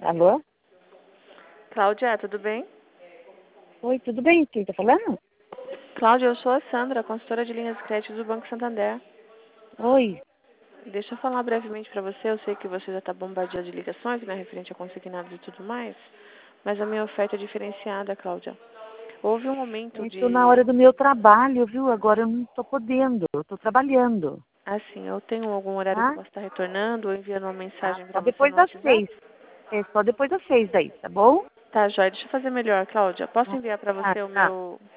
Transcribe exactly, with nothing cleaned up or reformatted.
Alô? Cláudia, tudo bem? Oi, tudo bem? Quem tá falando? Cláudia, eu sou a Sandra, consultora de linhas de crédito do Banco Santander. Oi. Deixa eu falar brevemente para você. Eu sei que você já está bombardeado de ligações, né, referente a consignados e tudo mais, mas a minha oferta é diferenciada, Cláudia. Houve um momento Eu tô na de... hora do meu trabalho, viu? Agora eu não tô podendo. Eu tô trabalhando. Assim, eu tenho algum horário que eu Tá? posso estar retornando ou enviando uma Tá? mensagem Só para você depois no das WhatsApp? seis. É só depois das seis daí, tá bom? Tá, joia. Deixa eu fazer melhor, Cláudia. Posso Ah, enviar para tá, você o tá. meu